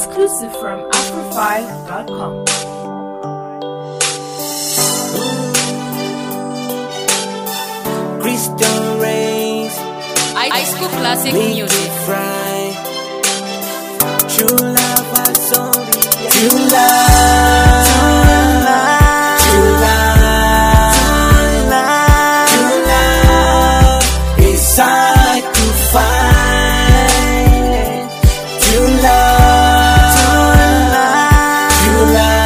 Exclusive from Afro5.com. Crystal rays, High School Classic Music. Fry. True love, I saw it. True love, true love, true love is hard to find. True love, true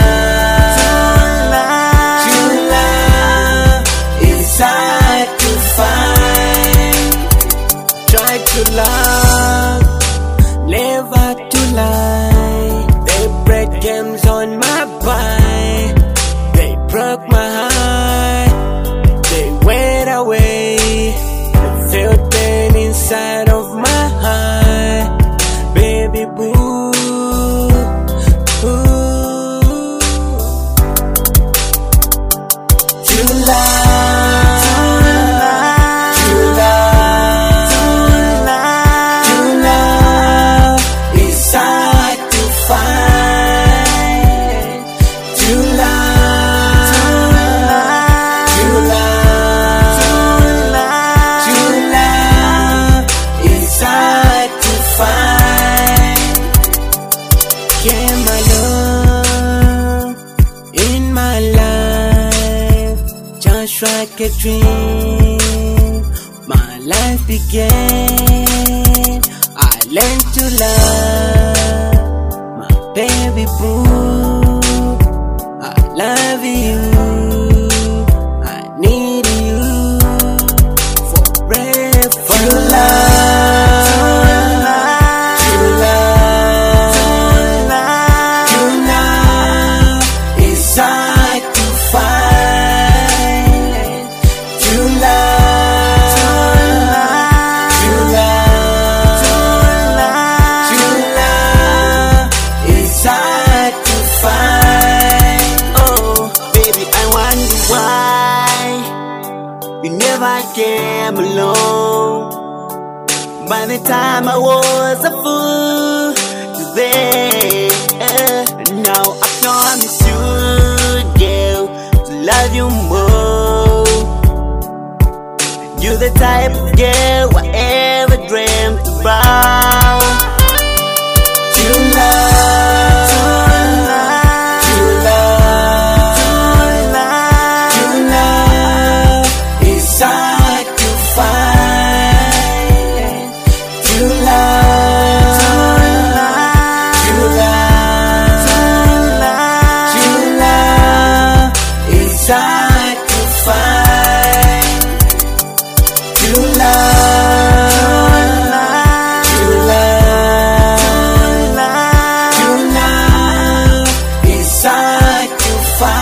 love, true love is hard to find. Try to love, never to lie. They break games on my mind. They broke my heart. They went away. I felt pain inside of my heart. Baby boo, ooh. True love, true love, true love is hard to find. True love, true love, true love is hard to find. Yeah, my love in my life, just like a dream, my life began. I learned to love my baby boo. I love you, I need you forever. True love, true love, true love is hard to find. True love, true love, true love is hard to find. Oh, baby, I wonder why you never came along. By the time I was a fool to them, now I promise you, girl, to love you more. You're the type of girl I ever dreamt about. True love, true love, true love is hard to find. True love, true love, true love is hard to find. True love, true love, true love is hard to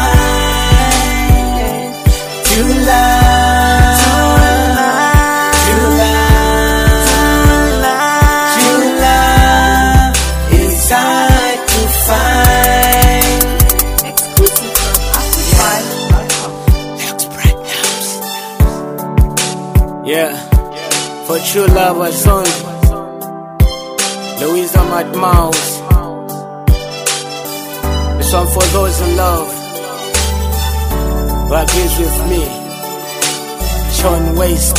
find. True love, true love, true love is hard to find. Exclusive from Afro5.com. Yeah, for true lovers only. Louisa Mad Mouse. This one for those in love. Rock is with me. Sean Waste.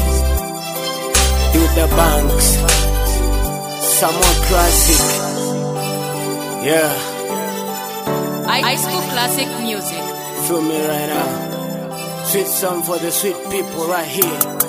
Do the banks. Some more classic. Yeah, High School Classic Music. feel me right now. Sweet song for the sweet people right here.